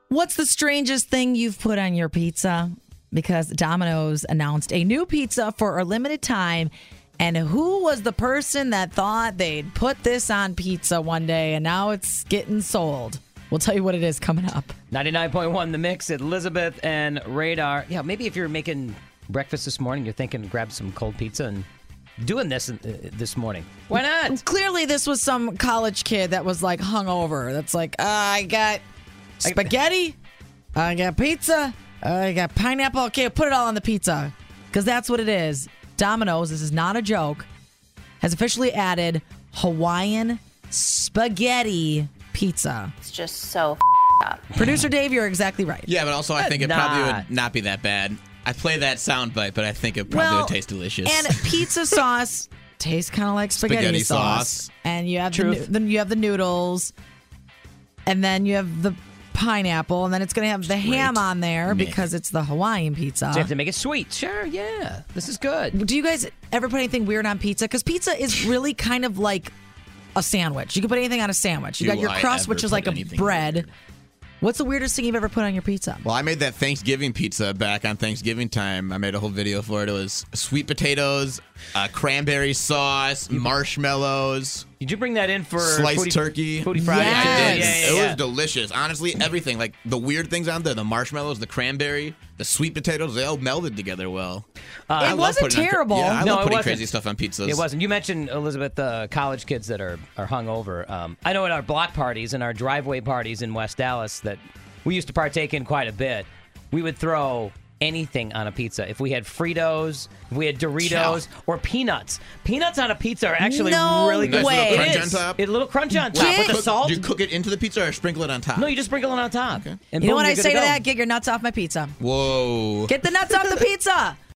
What's the strangest thing you've put on your pizza? Because Domino's announced a new pizza for a limited time. And who was the person that thought they'd put this on pizza one day and now it's getting sold? We'll tell you what it is coming up. 99.1 The Mix, Elizabeth and Radar. Yeah, maybe if you're making breakfast this morning, you're thinking grab some cold pizza and doing this this morning. Why not? Clearly, this was some college kid that was like hungover. That's like, I got spaghetti, I got pizza, I got pineapple. Okay, put it all on the pizza. Because that's what it is. Domino's, this is not a joke, has officially added Hawaiian spaghetti pizza. It's just so up. Producer Dave, you're exactly right. Yeah, but also I think it probably would not be that bad. I play that soundbite, but I think it probably would taste delicious. And pizza sauce tastes kind of like spaghetti sauce. And you have the noodles, and then you have the pineapple, and then it's going to have the ham on there because it's the Hawaiian pizza. So you have to make it sweet. Sure, yeah. This is good. Do you guys ever put anything weird on pizza? Because pizza is really kind of like a sandwich. You can put anything on a sandwich. You got your crust, which is like a bread. Weird. What's the weirdest thing you've ever put on your pizza? Well, I made that Thanksgiving pizza back on Thanksgiving time. I made a whole video for it. It was sweet potatoes, cranberry sauce, marshmallows. Did you bring that in for sliced turkey? Foodie Friday? Yes. I did. Yeah. It was delicious. Honestly, everything. Like the weird things on there, the marshmallows, the cranberry, the sweet potatoes, they all melded together well. It wasn't terrible. I love putting crazy stuff on pizzas. It wasn't. You mentioned, Elizabeth, the college kids that are hungover. I know at our block parties and our driveway parties in West Dallas that we used to partake in quite a bit, we would throw anything on a pizza. If we had Fritos, if we had Doritos, or peanuts. Peanuts on a pizza are actually really good. Nice way. little crunch on top. A little crunch on top with the salt. Do you cook it into the pizza or sprinkle it on top? No, you just sprinkle it on top. Okay. And You know boom, what I you're good say to go. that? Get your nuts off my pizza. Whoa. Get the nuts off the pizza.